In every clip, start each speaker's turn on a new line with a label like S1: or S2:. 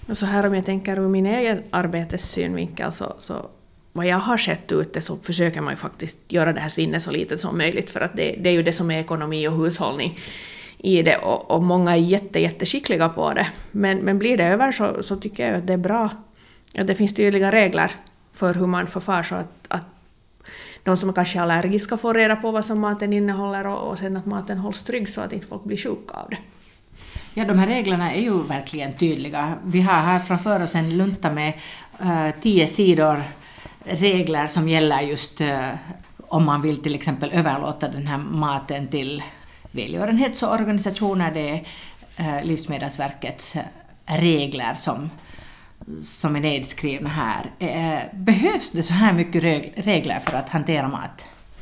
S1: Så här om jag tänker ur min egen arbetessynvinkel så vad jag har sett ute så försöker man ju faktiskt göra det här svinnet så litet som möjligt för att det är ju det som är ekonomi och hushållning i det och många är jätteskickliga på det. Men blir det över så tycker jag att det är bra att det finns tydliga regler för hur man förfar så att de som kanske är allergiska får reda på vad som maten innehåller och sen att maten hålls trygg så att inte folk blir sjuka av det.
S2: Ja, de här reglerna är ju verkligen tydliga. Vi har här framför oss en lunta med 10 sidor regler som gäller just om man vill till exempel överlåta den här maten till välgörenhetsorganisationer. Det är Livsmedelsverkets regler som är nedskrivna här. Behövs det så här mycket regler för att hantera mat?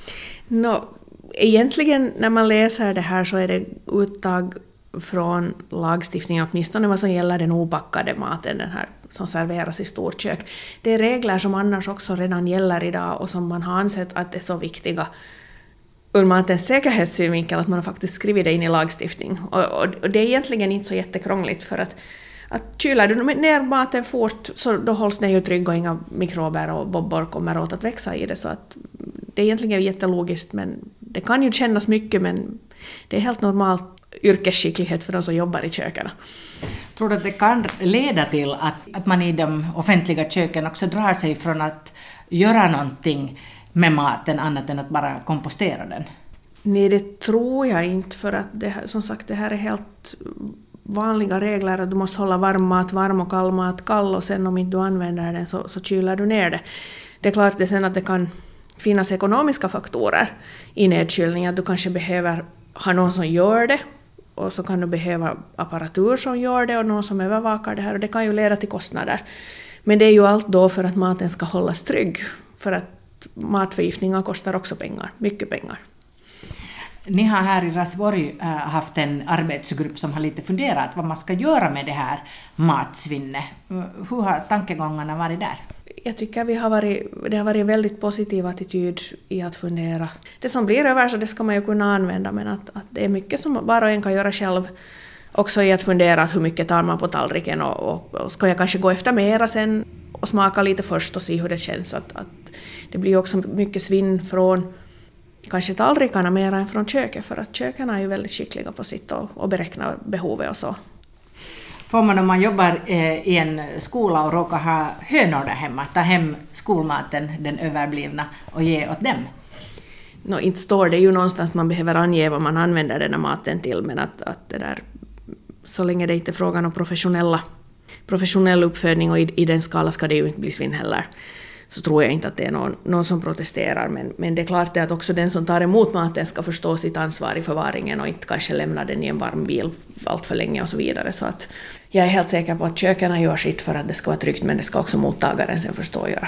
S1: Egentligen när man läser det här så är det uttag från lagstiftningen, åtminstone vad som gäller den obackade maten, den här som serveras i storkök. Det är regler som annars också redan gäller idag och som man har ansett att är så viktiga ur matens säkerhetssynvinkel att man har faktiskt skrivit det in i lagstiftning. Och det är egentligen inte så jättekrångligt för att kyler du ner maten fort så då hålls den ju trygg och inga mikrober och bobbor kommer åt att växa i det. Så att det är egentligen jättelogiskt men det kan ju kännas mycket men det är helt normalt yrkesskicklighet för de som jobbar i köken.
S2: Tror du att det kan leda till att man i de offentliga köken också drar sig från att göra någonting med maten annat än att bara kompostera den?
S1: Nej, det tror jag inte för att som sagt det här är helt vanliga regler att du måste hålla varm mat varm och kall mat kall och sen om inte du använder den så kyler du ner det. Det är klart det sen att det kan finnas ekonomiska faktorer i nedkylning att du kanske behöver ha någon som gör det och så kan du behöva apparatur som gör det och någon som övervakar det här och det kan ju leda till kostnader. Men det är ju allt då för att maten ska hållas trygg för att matförgiftningar kostar också pengar, mycket pengar.
S2: Ni har här i Raseborg haft en arbetsgrupp som har lite funderat vad man ska göra med det här matsvinnet. Hur har tankegångarna varit där?
S1: Jag tycker det har varit en väldigt positiv attityd i att fundera. Det som blir över så det ska man ju kunna använda men att det är mycket som var och en kan göra själv också i att fundera hur mycket tar man på tallriken och ska jag kanske gå efter mera sen och smaka lite först och se hur det känns. Att det blir också mycket svinn från kanske tallrikarna mer än från köket för att köken är ju väldigt skickliga på sitt och beräkna behovet och så.
S2: Får man om man jobbar i en skola och råkar ha hönor där hemma, ta hem skolmaten, den överblivna och ge åt dem?
S1: Inte står det ju någonstans man behöver ange vad man använder den här maten till men att det där, så länge det inte är frågan om professionell uppfödning och i den skala ska det ju inte bli svinn heller. Så tror jag inte att det är någon som protesterar. Men det är klart att också den som tar emot maten ska förstå sitt ansvar i förvaringen och inte kanske lämna den i en varm bil allt för länge och så vidare. Så att jag är helt säker på att köken gör sitt för att det ska vara tryggt men det ska också mottagaren sen förstå göra.